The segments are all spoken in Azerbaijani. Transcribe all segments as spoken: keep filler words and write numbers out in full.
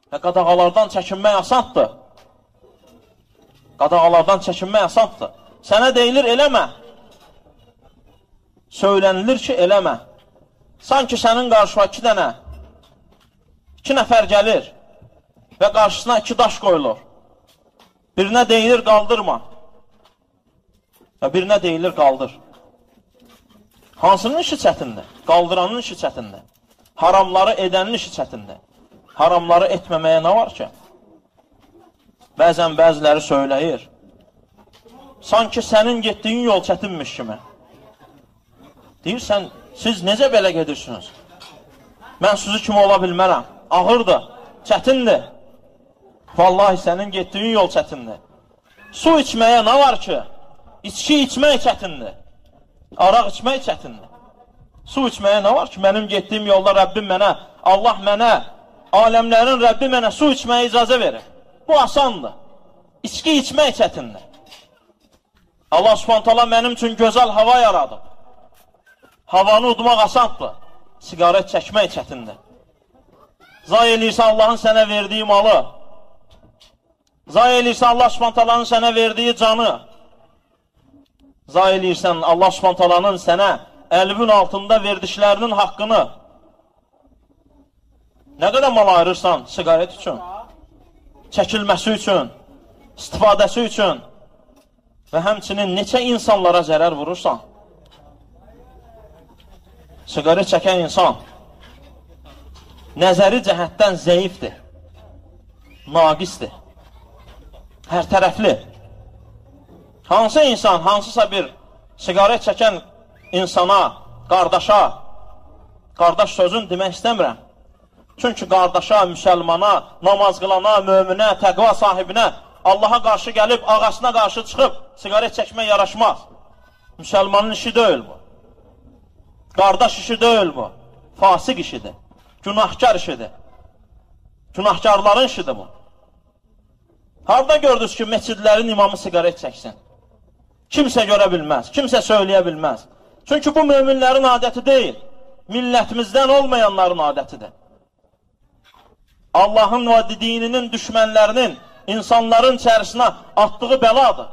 Və qadağalardan çəkinmək asandır. Qadağalardan çəkinmək asandır. Sənə deyilir, eləmə. Söylənilir ki, eləmə. Sanki sənin qarşıma iki dənə, iki nəfər gəlir və qarşısına iki daş qoyulur. Birinə deyilir, qaldırma. Və birinə deyilir, qaldır. Hansının işi çətindir? Qaldıranın işi çətindir. Haramları edənin işi çətindir. Haramları etməməyə nə var ki? Bəzən bəziləri söyləyir. Sanki sənin getdiyin yol çətinmiş kimi. Deyirsən, siz necə belə gedirsiniz? Mən sizi kimi ola bilmərəm. Ağırdır, çətindir. Vallahi sənin getdiyin yol çətindir. Su içməyə nə var ki? İçki içmək çətindir. Araq içmək çətindir. Su içməyə nə var ki? Mənim getdiyim yolda Rəbbim mənə, Allah mənə, aləmlərin Rəbbi mənə su içməyə icazə verir. Bu asandır. İçki içmək çətindir. Allah Subhanahu taala mənim üçün gözəl hava yaradıb. Havanı udmaq asandır. Sigaret çəkmək çətindir. Zay eləyirsən Allahın sənə verdiyi malı. Zay eləyirsən Allah Subhanahu taalanın sənə verdiyi canı. Zay eləyirsən Allah Subhanahu taalanın sənə əlbün altında verdiklərinin haqqını. Nə qədər mal ayırırsan sigaret üçün, çəkilməsi üçün, istifadəsi üçün və həmçinin neçə insanlara zərər vurursan. Sigaret çəkən insan nəzəri cəhətdən zəifdir, naqisdir, hər tərəfli. Hansı insan, hansısa bir sigaret çəkən insana, qardaşa, qardaş sözün demək istəmirəm. Çünki qardaşa, müsəlmana, namaz qılana, möminə, təqva sahibinə, Allaha qarşı gəlib, ağasına qarşı çıxıb, sigaret çəkmək yaraşmaz. Müsəlmanın işi deyil bu. Qardaş işi deyil bu. Fasik işidir. Günahkar işidir. Günahkarların işidir bu. Harada gördünüz ki, məscidlərin imamı sigaret çəksin? Kimsə görə bilməz, kimsə söyləyə bilməz. Çünki bu möminlərin adəti deyil, millətimizdən olmayanların adətidir. Allahın və dininin düşmənlərinin insanların içərisinə atdığı bəladır.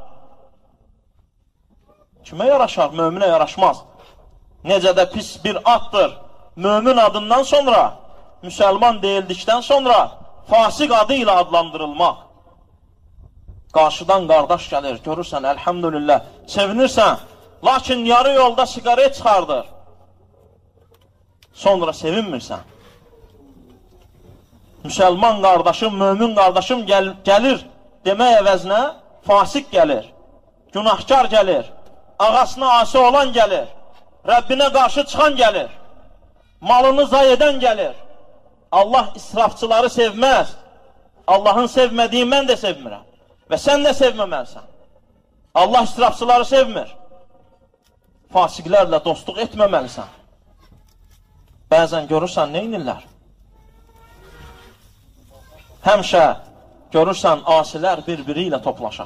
Kimə yaraşar? Möminə yaraşmaz. Necə də pis bir addır. Mömin adından sonra, müsəlman deyildikdən sonra fasik adı ilə adlandırılmaq. Qarşıdan qardaş gəlir, görürsən, əlhamdülillah, sevinirsən, lakin yarı yolda sigaret çıxardır. Sonra sevinmirsən. Müsəlman qardaşım, mömin qardaşım gəl gəlir demək əvəzinə fasik gəlir, günahkar gəlir, ağasına asi olan gəlir, Rəbbinə qarşı çıxan gəlir, malını zay edən gəlir. Allah israfçıları sevməz. Allahın sevmədiyi mən də sevmirəm. Və sən də sevməməlisən. Allah israfçıları sevmir. Fasiklərlə dostluq etməməlisən. Bəzən görürsən, nə inirlər? Həmişə görürsən, asilər bir-biri ilə toplaşar.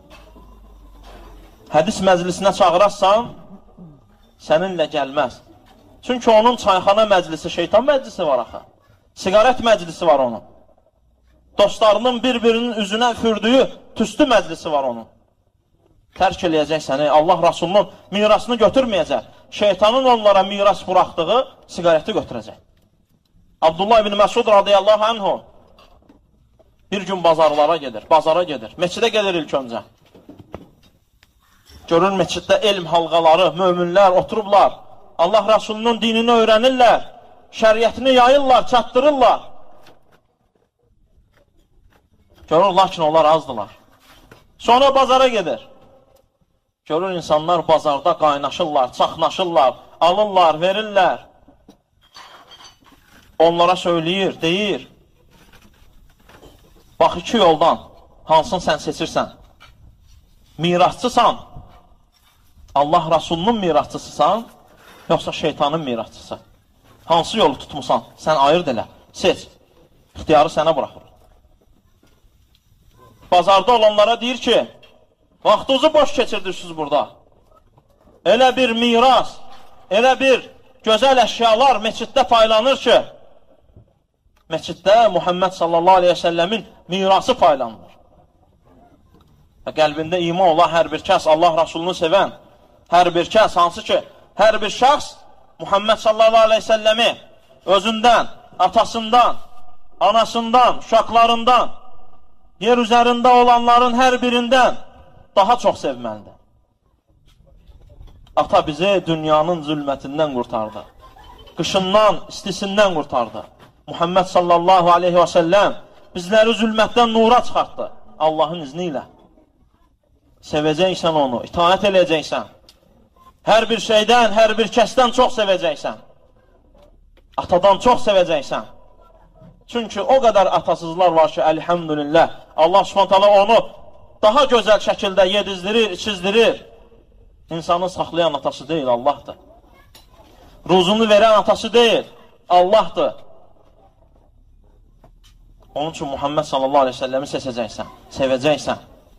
Hədis məclisinə çağırarsan, səninlə gəlməz. Çünki onun çayxana məclisi, şeytan məclisi var axı. Sigaret məclisi var onun. Dostlarının bir-birinin üzünə üfürdüyü tüstü məclisi var onun. Tərk eləyəcək səni, Allah Rasulunun mirasını götürməyəcək. Şeytanın onlara miras buraxdığı sigareti götürəcək. Abdullah ibn Məsud radiyallahu anhu bir gün bazarlara gedir, bazara gedir. Meçidə gedir ilk öncə. Görür meçiddə elm halqaları, möminlər oturublar. Allah Rasulunun dinini öyrənirlər, şəriətini yayırlar, çatdırırlar. Görür, lakin onlar azdılar. Sonra bazara gedir. Görür, insanlar bazarda qaynaşırlar, çaxnaşırlar, alırlar, verirlər. Onlara söyləyir, deyir. Bax, iki yoldan hansını sən seçirsən? Mirasçısan, Allah Rasulunun mirasçısısan, yoxsa şeytanın mirasçısı? Hansı yolu tutmusan? Sən ayırt elə, seç. İxtiyarı sənə buraxır. Bazarda olanlara deyir ki, vaxtınızı boş keçirdirsiniz burada. Elə bir miras, elə bir gözəl əşyalar meçiddə paylanır ki, məsciddə Muhammed sallallahu aleyhi və səlləmin mirası paylanılır. Və qəlbində iman olan hər bir kəs, Allah Rasulunu sevən hər bir kəs, hansı ki, hər bir şəxs Muhammed sallallahu aleyhi və səlləmi özündən, atasından, anasından, uşaqlarından, yer üzərində olanların hər birindən daha çox sevməlidir. Ata bizi dünyanın zülmətindən qurtardı. Qışından, istisindən qurtardı. Muhammed sallallahu aleyhi və səlləm bizləri zülmətdən nura çıxartdı. Allahın izni ilə. Sevəcəksən onu, itaət eləyəcəksən. Hər bir şeydən, hər bir kəsdən çox sevəcəksən. Atadan çox sevəcəksən. Çünki o qədər atasızlar var ki, əlhəmdülillah, Allah subhanət hala onu daha gözəl şəkildə yedizdirir, içizdirir. İnsanı saxlayan atası deyil, Allahdır. Ruzunu verən atası deyil, Allahdır. Onun üçün Muhammed sallallahu aleyhi ve səlləmi seçəcəksən, sevəcəksən.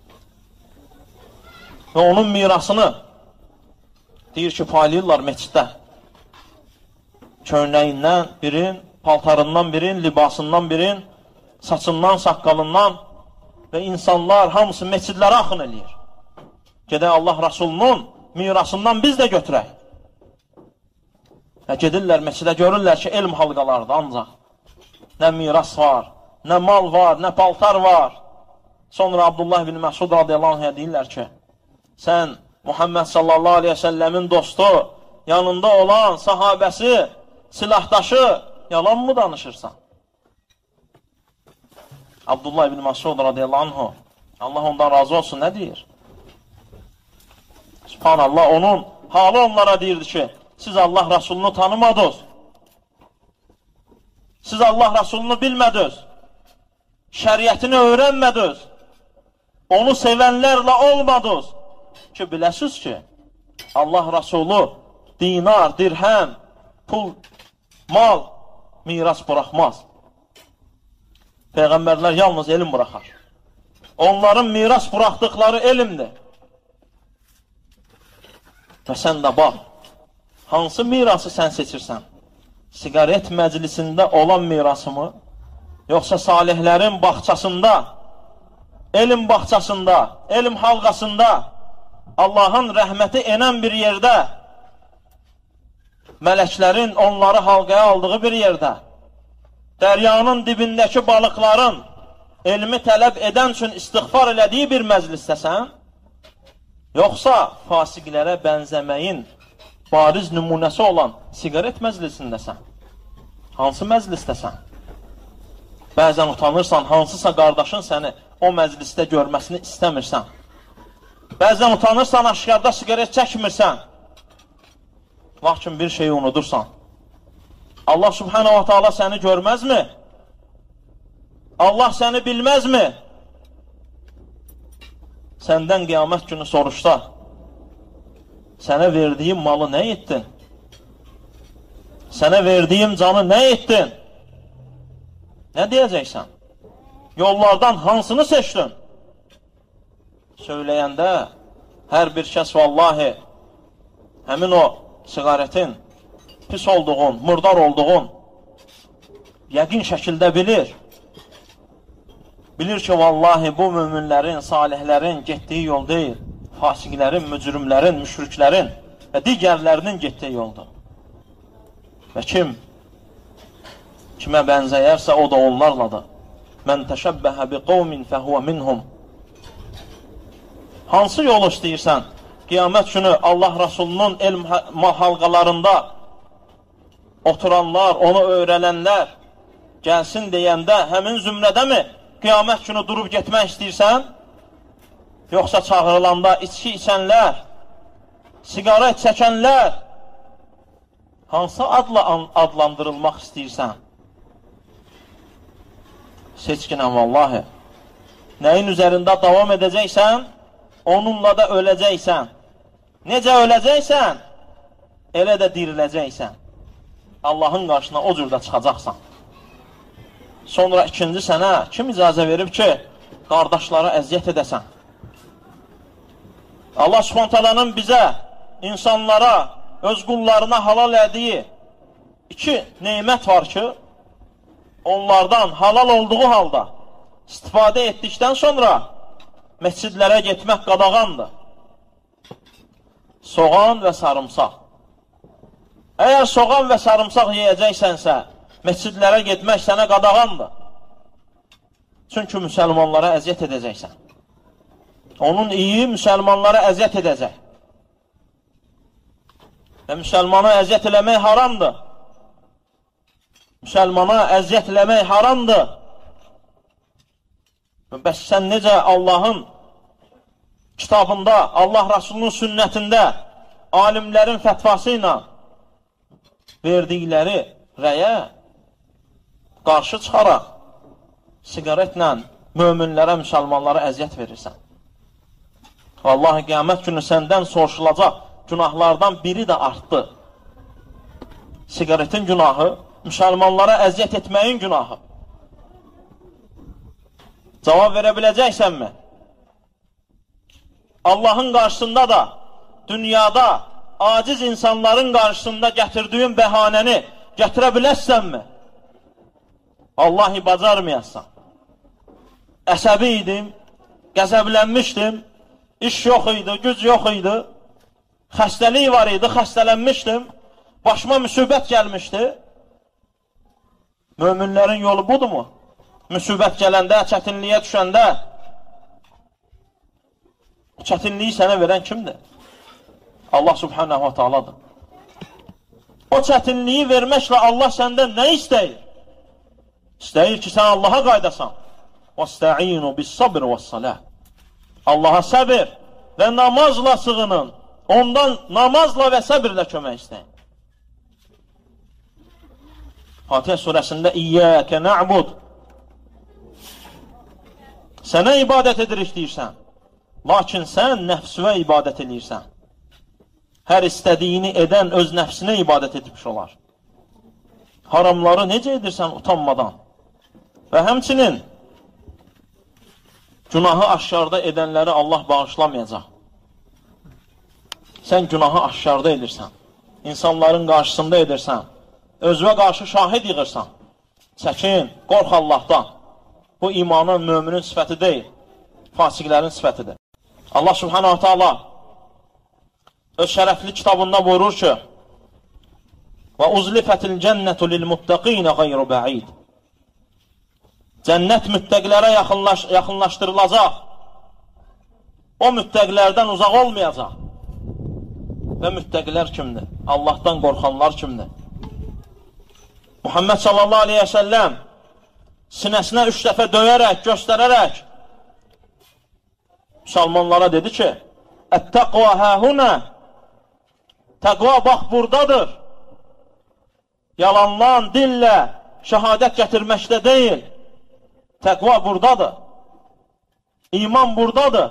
Və onun mirasını deyir ki, paylayırlar məsciddə. Köynəyindən birin, paltarından birin, libasından birin, saçından, saqqalından və insanlar hamısı məscidlərə axın eləyir. Gedək Allah Rasulunun mirasından biz də götürək. Və gedirlər məscidə, görürlər ki, elm halqalardır ancaq. Nə miras var, nə mal var, nə paltar var. Sonra Abdullah ibn Məsud radiyallahu anh'a deyirlər ki, sən Muhammed sallallahu aleyhi ve səlləmin dostu, yanında olan sahabəsi, silahdaşı, yalan mı danışırsan? Abdullah ibn Məsud radiyallahu anh'a, Allah ondan razı olsun, nə deyir? Subhanallah, onun halı onlara deyirdi ki, siz Allah Rasulunu tanımadınız. Siz Allah Rasulunu bilmədiniz. Şəriətini öyrənmədiniz. Onu sevənlərlə olmadınız. Ki, biləsiniz ki, Allah Rasulü dinar, dirhəm, pul, mal, miras buraxmaz. Peyğəmbərlər yalnız elm buraxar. Onların miras buraxdıqları elmdir. Və sən də bax, hansı mirası sən seçirsən? Sigaret məclisində olan mirası mı? Yoxsa salihlərin baxçasında, elm baxçasında, elm halqasında, Allahın rəhməti enən bir yerdə, mələklərin onları halqaya aldığı bir yerdə, dəryanın dibindəki balıqların elmi tələb edən üçün istiğfar elədiyi bir məclisdəsən, yoxsa fasiqlərə bənzəməyin bariz nümunəsi olan sigaret məclisindəsən? Hansı məclisdəsən? Bəzən utanırsan, hansısa qardaşın səni o məclisdə görməsini istəmirsən. Bəzən utanırsan, aşkarda sigaret çəkmirsən. Lakin bir şeyi unudursan. Allah subhanahu wa ta'ala səni görməzmi? Allah səni bilməzmi? Səndən qiyamət günü soruşsa, sənə verdiyim malı nə etdin? Sənə verdiyim canı nə etdin? Nə deyəcəksən? Yollardan hansını seçdin? Söyləyəndə hər bir kəs vallahi həmin o sigaretin pis olduğun, murdar olduğun yəqin şəkildə bilir. Bilir ki, vallahi bu müminlərin, salihlərin getdiyi yol deyil. Fasiqlərin, mücrimlərin, müşriklərin və digərlərinin getdiyi yoldur. Və kim kimə bənzəyərsə o da onlarladır. Mən təşəbbəhə bi qovmin fəhvə minhum. Hansı yol istəyirsən? Qiyamət günü Allah Rasulunun elm halqalarında oturanlar, onu öyrənənlər gəlsin deyəndə həmin zümrədəmi qiyamət günü durub getmək istəyirsən? Yoxsa çağırılanda içki içənlər, sigaret çəkənlər hansı adla adlandırılmaq istəyirsən? Seçkinəm vallahi. Nəyin üzərində davam edəcəksən, onunla da öləcəksən. Necə öləcəksən, elə də diriləcəksən. Allahın qarşısına o cürdə çıxacaqsan. Sonra ikinci sənə kim icazə verib ki, qardaşlara əziyyət edəsən? Allah Subhanahu bizə, insanlara, öz qullarına halal elədiyi iki neymət var ki, onlardan halal olduğu halda istifadə etdikdən sonra məscidlərə getmək qadağandır. Soğan və sarımsaq. Əgər soğan və sarımsaq yeyəcəksənsə, məscidlərə getmək sənə qadağandır. Çünki müsəlmanlara əziyyət edəcəksən. Onun iyi müsəlmanlara əziyyət edəcək. Və müsəlmana əziyyət eləmək haramdır. Müsəlmana əziyyət eləmək haramdır. Bəs sən necə Allahın kitabında, Allah Rasulunun sünnətində, alimlərin fətvası ilə verdikləri rəyə qarşı çıxaraq siqaretlə möminlərə, müsəlmanlara əziyyət verirsən. Vallahi qiyamət günü səndən soruşulacaq günahlardan biri də artdı. Siqaretin günahı, müsəlmanlara əziyyət etməyin günahı. Cavab verə biləcəksənmi? Allahın qarşısında da, dünyada aciz insanların qarşısında gətirdiyin bəhanəni gətirə bilərsənmi? Vallahi bacarmayassan. Əsəbi idim, qəzəblənmişdim, iş yox idi, güc yox idi, xəstəlik var idi, xəstələnmişdim, başıma müsibət gəlmişdi. Möminlərin yolu budur mu? Müsibət gələndə, çətinliyə düşəndə, çətinliyi sənə verən kimdir? Allah subhanahu wa ta'aladır. O çətinliyi verməklə Allah səndən nə istəyir? İstəyir ki, sən Allaha qaydasan. وَاسْتَعِينُ بِالصَّبْرِ وَالصَّلَاةِ Allaha səbir və namazla sığının. Ondan namazla və səbirlə kömək istəyin. Fatihə surəsində İyyəkə nə'bud Sənə ibadət edirik deyirsən. Lakin sən nəfsüvə ibadət edirsən. Hər istədiyini edən öz nəfsinə ibadət etmiş olar. Haramları necə edirsən utanmadan? Və həmçinin günahı aşkarda edənləri Allah bağışlamayacaq. Sən günahı aşkarda edirsən. İnsanların qarşısında edirsən. Özünə qarşı şahid yığırsan. Çəkin, qorx Allahdan. Bu imanın, müminin sifəti deyil. Fasiqlərin sifətidir. Allah subhanahu ta'ala öz şərəfli kitabında buyurur ki və uzlifətil cənnətu lilmuttəqinə qayru bəid Cənnət müttəqlərə yaxınlaş, yaxınlaşdırılacaq. O müttəqlərdən uzaq olmayacaq. Və müttəqlər kimdir? Allahdan qorxanlar kimdir? Muhammed sallallahu aleyhi və səlləm sinəsinə üç dəfə döyərək, göstərərək müsəlmanlara dedi ki, Ət-təqva həhunə Təqva bax buradadır. Yalandan, dillə şəhadət gətirməkdə deyil. Təqva buradadır. İman buradadır.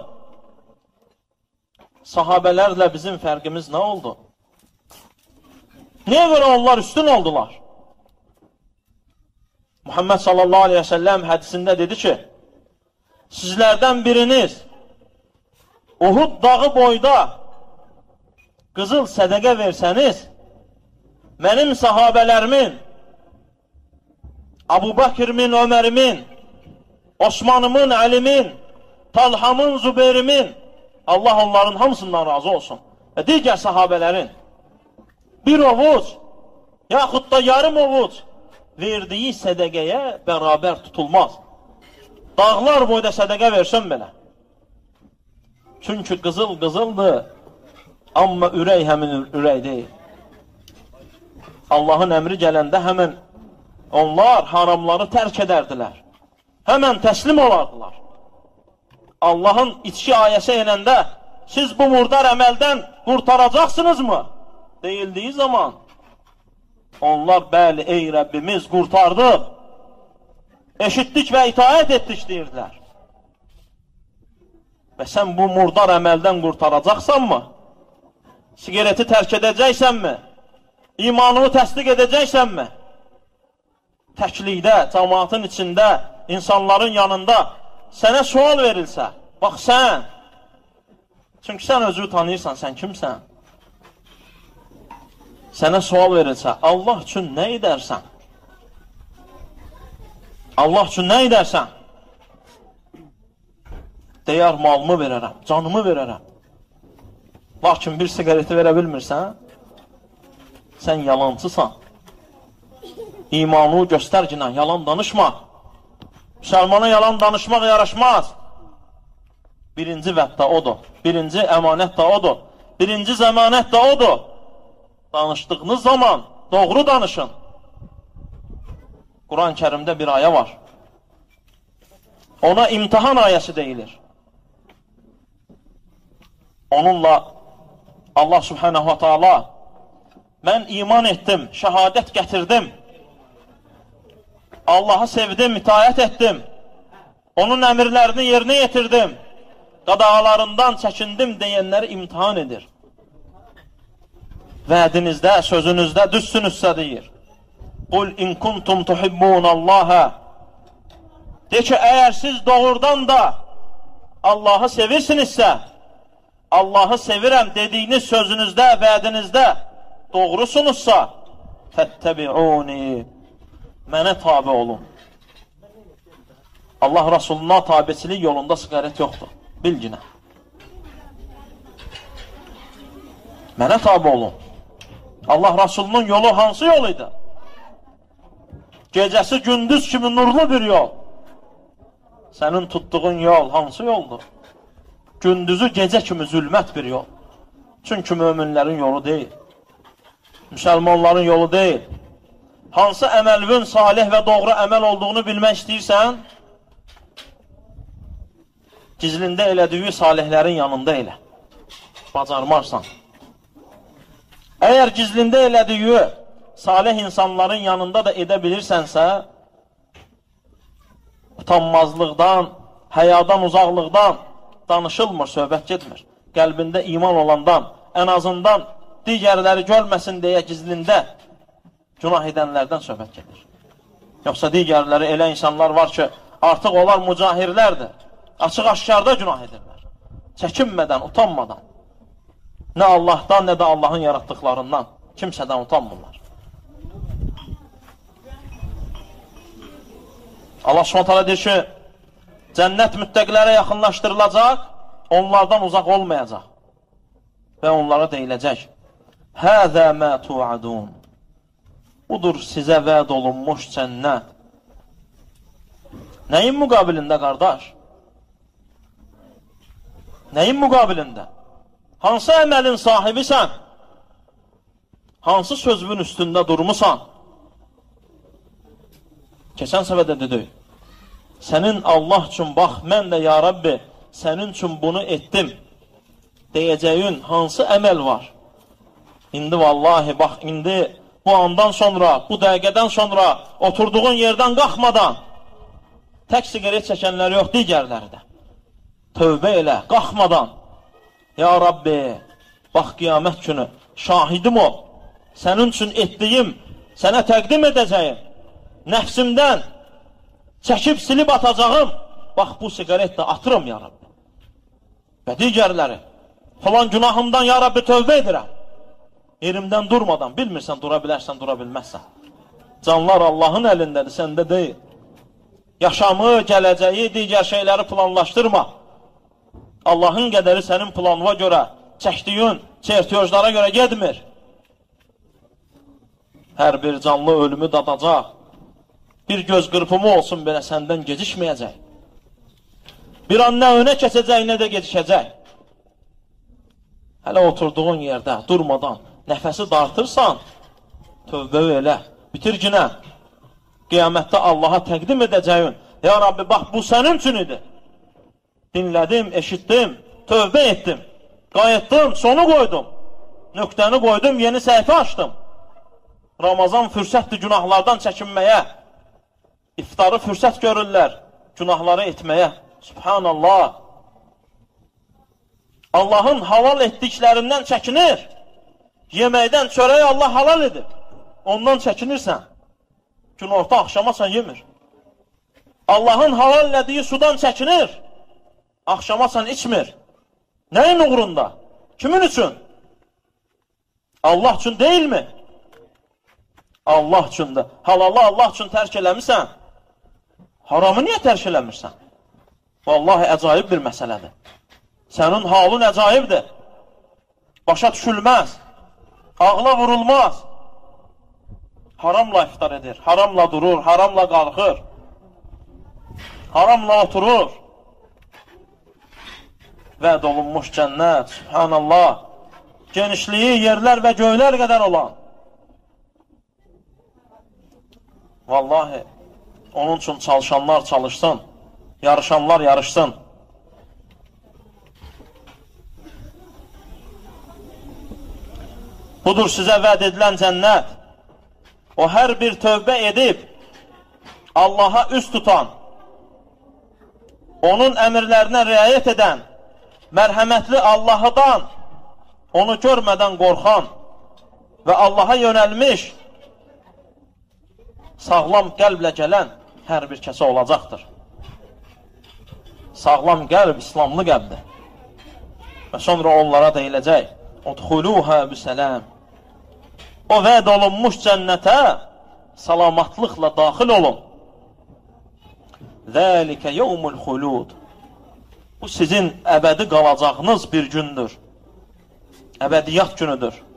Sahabələrlə bizim fərqimiz nə oldu? Niyə görə onlar üstün oldular? Muhammed sallallahu aleyhi və səlləm hədisində dedi ki, sizlərdən biriniz Uhud dağı boyda qızıl sədəqə versəniz, mənim sahabələrimin, Abu Bakrimin, Ömərimin, Osmanımın, Əlimin, Talhamın, Zübeyrimin, Allah onların hamısından razı olsun. Və digər sahabələrin bir ovuc, yaxud da yarım ovuc verdiyi sədəqəyə bərabər tutulmaz. Dağlar boyda sədəqə versən belə. Çünki qızıl qızıldır, amma ürək həmin ürək deyil. Allahın əmri gələndə həmən onlar haramları tərk edərdilər. Həmən təslim olardılar. Allahın içki ayəsi enəndə siz bu murdar əməldən qurtaracaqsınızmı? Deyildiyi zaman onlar bəli ey Rəbbimiz qurtardıq, eşitdik və itaət etdik deyirdilər. Və sən bu murdar əməldən qurtaracaqsanmı? Sigareti tərk edəcəksənmi? İmanını təsdiq edəcəksənmi? Təklikdə, cəmaatın içində, insanların yanında sənə sual verilsə, bax sən, çünki sən özü tanıyırsan, sən kimsən? Sənə sual verilsə, Allah üçün nə edərsən? Allah üçün nə edərsən? Deyər, malımı verərəm, canımı verərəm. Lakin bir sigareti verə bilmirsən, sən yalancısan. İmanı göstərginən, yalan danışma. Müsəlmana yalan danışmaq yaraşmaz. Birinci vəddə odur. Birinci əmanət də odur. Birinci zəmanət də odur. Danışdığınız zaman doğru danışın. Quran-ı Kərimdə bir ayə var. Ona imtihan ayəsi deyilir. Onunla Allah Subhanahu wa Ta'ala mən iman etdim, şəhadət gətirdim. Allah'ı sevdim, itaət etdim. Onun əmirlərini yerinə yetirdim. Qadağalarından çəkindim deyənləri imtihan edir. Vədinizdə, sözünüzdə düzsünüzsə deyir. Qul in kuntum tuhibbunallaha. De ki, əgər siz doğrudan da Allah'ı sevirsinizsə, Allah'ı sevirəm dediyiniz sözünüzdə, vədinizdə doğrusunuzsa, fəttəbi'uni. Mənə tabi olun. Allah Rasuluna tabiçilik yolunda siqarət yoxdur. Bilginə. Mənə tabi olun. Allah Rasulunun yolu hansı yol idi? Gecəsi gündüz kimi nurlu bir yol. Sənin tutduğun yol hansı yoldur? Gündüzü gecə kimi zülmət bir yol. Çünki möminlərin yolu deyil. Müsəlmanların yolu deyil. Hansı əməlvün, salih və doğru əməl olduğunu bilmək istəyirsən, gizlində elədiyi salihlərin yanında elə. Bacarmarsan. Əgər gizlində elədiyi salih insanların yanında da edə bilirsənsə, utanmazlıqdan, həyadan, uzaqlıqdan danışılmır, söhbət getmir. Qəlbində iman olandan, ən azından digərləri görməsin deyə gizlində günah edənlərdən söhbət gedir. Yoxsa digərləri elə insanlar var ki, artıq onlar mücahirlərdir. Açıq-aşkarda günah edirlər. Çəkinmədən, utanmadan. Nə Allahdan, nə də Allahın yaratdıqlarından kimsədən utanmırlar. Allah Subhanahu taala deyir ki, cənnət müttəqilərə yaxınlaşdırılacaq, onlardan uzaq olmayacaq. Və onlara deyiləcək, Həzə mə tu'adun. Budur sizə vəd olunmuş cənnət. Nəyin müqabilində, qardaş? Nəyin müqabilində? Hansı əməlin sahibisən? Hansı sözün üstündə durmusan? Keçən səfərdə dedik. Sənin Allah üçün bax, mən də ya Rabbi, sənin üçün bunu etdim deyəcəyin hansı əməl var? İndi vallahi bax, indi bu andan sonra, bu dəqiqədən sonra oturduğun yerdən qalxmadan tək siqaret çəkənlər yox, digərləri də. Tövbə elə, qalxmadan. Ya Rabbi, bax qiyamət günü, şahidim ol. Sənin üçün etdiyim, sənə təqdim edəcəyim. Nəfsimdən çəkib silib atacağım. Bax bu siqaret də atıram ya Rabbi. Və digərləri, falan günahımdan ya Rabbi tövbə edirəm. Yerimdən durmadan, bilmirsən, dura bilərsən, dura bilməzsən. Canlar Allahın əlindədir, səndə deyil. Yaşamı, gələcəyi, digər şeyləri planlaşdırma. Allahın qədəri sənin planına görə, çəkdiyin çertiyojlara görə gedmir. Hər bir canlı ölümü dadacaq. Bir göz qırpımı olsun belə səndən gecişməyəcək. Bir an nə önə keçəcək, nə də gecişəcək. Hələ oturduğun yerdə, durmadan, nəfəsi dartırsan, tövbə elə, bitir günə. Qiyamətdə Allaha təqdim edəcəyin, ya Rabbi, bax, bu sənin üçün idi. Dinlədim, eşitdim, tövbə etdim, qayıtdım, sonu qoydum, nöqtəni qoydum, yeni səhifə açdım. Ramazan fürsətdir günahlardan çəkinməyə, iftarı fürsət görürlər, günahları etməyə. Subhanallah. Allahın halal etdiklərindən çəkinir. Yeməkdən çörəyi Allah halal edib. Ondan çəkinirsən. Gün orta axşama sən yemir. Allahın halal elədiyi sudan çəkinir. Axşama sən içmir. Nəyin uğrunda? Kimin üçün? Allah üçün deyilmi? Allah üçündür. Halalı Allah üçün tərk eləmirsən. Haramı niyə tərk eləmirsən? Vallahi, əcaib bir məsələdir. Sənin halın əcaibdir. Başa düşülməz. Ağla vurulmaz. Haramla iftar edir, haramla durur, haramla qalxır, haramla oturur. Vəd olunmuş cənnət, subhanallah, genişliyi yerlər və göylər qədər olan. Vallahi, onun üçün çalışanlar çalışsın, yarışanlar yarışsın. Budur sizə vəd edilən cənnət. O hər bir tövbə edib, Allaha üst tutan, onun əmirlərinə riayət edən, mərhəmətli Allahdan, onu görmədən qorxan və Allaha yönəlmiş, sağlam qəlblə gələn hər bir kəsə olacaqdır. Sağlam qəlb, İslamlı qəlbdir. Və sonra onlara deyiləcək, Udxuluha bisələm. O vəd olunmuş cənnətə salamatlıqla daxil olun. Zəlikə yevmul xulud. Bu sizin əbədi qalacağınız bir gündür. Əbədiyyat günüdür.